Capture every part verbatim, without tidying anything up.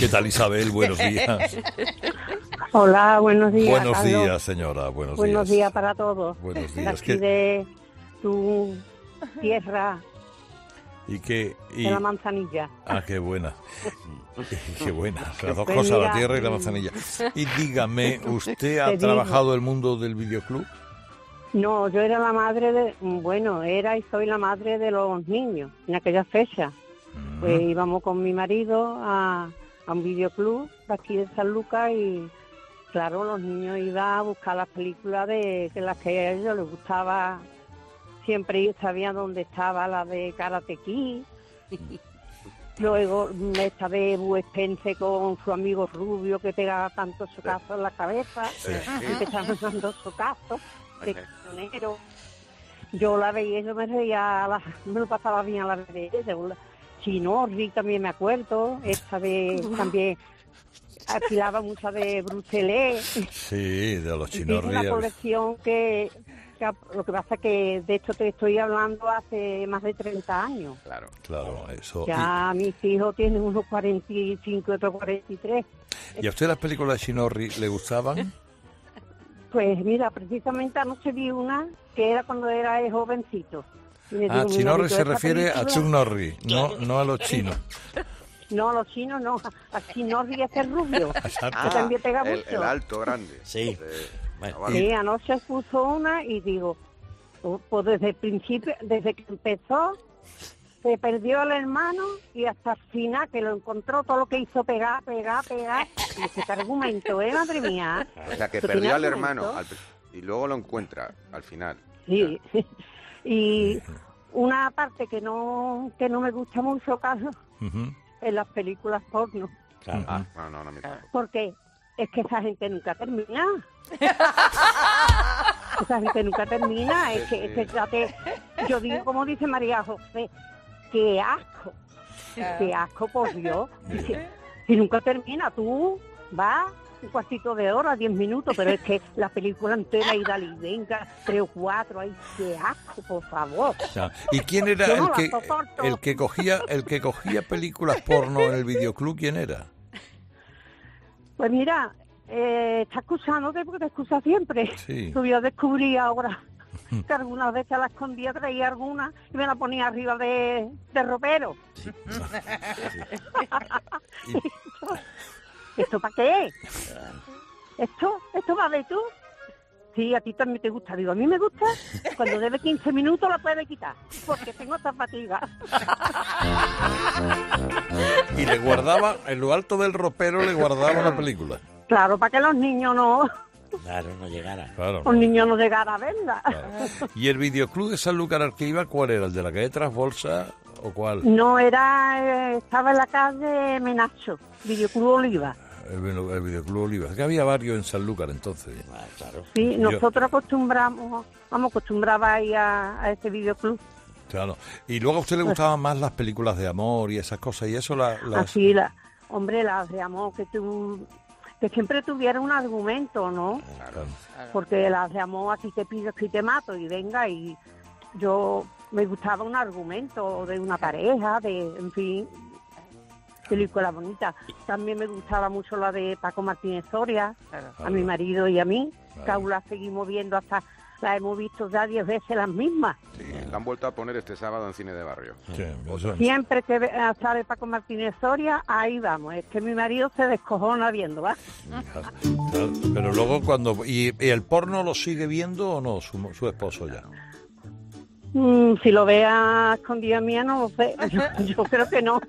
¿Qué tal, Isabel? Buenos días. Hola, buenos días. Buenos Carlos. días, señora. Buenos, Buenos días. días para todos. Buenos días. Aquí ¿Qué- de tu tierra, ¿Y qué? Y... de la manzanilla. Ah, qué buena. Qué buena. Las dos Pues cosas, la mira, tierra y la mm, manzanilla. Y dígame, ¿usted ha te digo. trabajado el mundo del videoclub? No, yo era la madre de, bueno, era y soy la madre de los niños en aquella fecha. Pues íbamos con mi marido a, a un videoclub de aquí de San Lucas y claro, los niños iban a buscar las películas de, de las que a ellos les gustaba. Siempre sabían dónde estaba la de Karate Kid. Luego esta de Bud Spencer con su amigo Rubio que pegaba tantos socazos en la cabeza. Sí. Y que estaban dando socazos de camionero. Yo la veía y yo me reía, la, me lo pasaba bien a la vez. Chinorri también me acuerdo. Esta de también alquilaba mucha de Bruce Lee. Sí, de los Tiene una chinorri. colección que, que lo que pasa es que de hecho te estoy hablando hace más de treinta años. Claro. Claro, eso. Ya mis hijos tienen unos cuarenta y cinco y otros cuarenta y tres. ¿Y, ¿Y a usted las películas de Chinorri le gustaban? Pues mira, precisamente anoche vi una que era cuando era el jovencito. Y me Ah, digo, mi Chinorri marido, se "Esta refiere a película-". Chuck Norris, no, no a los chinos. No, a los chinos no, a Chinorri es el rubio, que también pega el, mucho. el alto, grande. Sí. Eh, Bueno, vale. Sí, anoche puso una y digo, oh, pues desde el principio, desde que empezó, se perdió el hermano y hasta el final, que lo encontró, todo lo que hizo pegar, pegar, pegar. Y ese qué argumento, ¿eh, madre mía? O sea, que ¿Tú perdió tienes al hermano argumento? al- y luego lo encuentra al final. Sí. Y una parte que no que no me gusta mucho, Carlos, Ujú. en las películas porno. claro. Ah, no, no, no, mira. Porque es que esa gente nunca termina. Esa gente nunca termina. Es que, es que ya te- yo digo, como dice María José, qué asco. Qué asco, por Dios. Dice, si nunca termina, tú vas un cuartito de hora, diez minutos, pero es que la película entera y dale y venga, tres o cuatro, ay, qué asco, por favor. Ya. ¿Y quién era Yo no el la que soporto. el que cogía el que cogía películas porno en el videoclub? ¿Quién era? Pues mira, eh, está excusándote porque te excusa siempre. Sí. Tú yo descubrí ahora que algunas veces a la escondía, traía alguna y me la ponía arriba de, de ropero. Y- ¿Esto para qué? ¿Esto? ¿Esto va de tú? Sí, a ti también te gusta. Digo, a mí me gusta. Cuando debe quince minutos la puedes quitar, porque tengo esta fatiga. y le guardaba, en lo alto del ropero le guardaba la película. Claro, para que los niños no, Claro, no llegara. Claro. los niños no llegaran a verla. Claro. ¿Y el videoclub de Sanlúcar al que iba, cuál era? ¿El de la calle Trasbolsa o cuál? No, era, eh, estaba en la calle Menacho, Videoclub Oliva. El, el videoclub Oliva. Que había varios en Sanlúcar entonces. Ah, claro. Sí, Yo- nosotros acostumbramos, vamos, acostumbraba a ir a, a ese videoclub. Claro. Y luego a usted le gustaban más las películas de amor y esas cosas, y eso la- las... Así, la, hombre, las de amor, que, tu, que siempre tuviera un argumento, ¿no? Claro. Porque las de amor, aquí te pido, aquí te mato, y venga, y yo me gustaba un argumento de una pareja, de, en fin, película bonita. También me gustaba mucho la de Paco Martínez Soria, a mi marido y a mí, que aún la seguimos viendo hasta, la hemos visto ya diez veces las mismas. Sí, la han vuelto a poner este sábado en Cine de Barrio. Sí, eso- Siempre que ve- eh, sale Paco Martínez Soria, ahí vamos. Es que mi marido se descojona viendo, ¿va? Claro, claro. Pero luego cuando... ¿Y, y el porno lo sigue viendo o no su, su esposo ya? Mm, si lo ve a escondida mía, no lo sé. Yo, yo creo que no.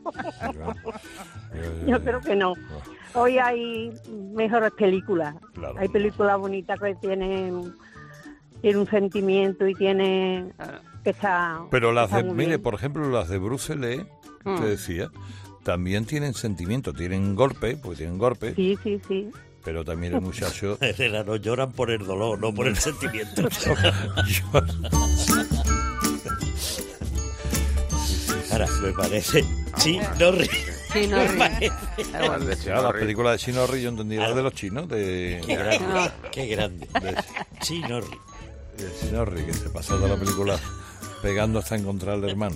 Yo creo que no. Hoy hay mejores películas. Claro. Hay películas bonitas que tienen, tienen un sentimiento y tienen... que está... Pero las está de... muy Mire, bien. por ejemplo, las de Bruce Lee, Mm. te decía, también tienen sentimiento, tienen golpe, porque tienen golpe, Sí, sí, sí. pero también el muchacho... Herrera, no lloran por el dolor, no por el sentimiento. Ahora, me parece... Sí, no ríe. Sí, no Me ríe. parece... Las de Ya, las Chinorri. películas de Chinorri, yo entendí, las de los chinos, de, Qué grande, qué grande. de, Sí, no ríe. de Chinorri, que se pasa toda la película pegando hasta encontrar al hermano.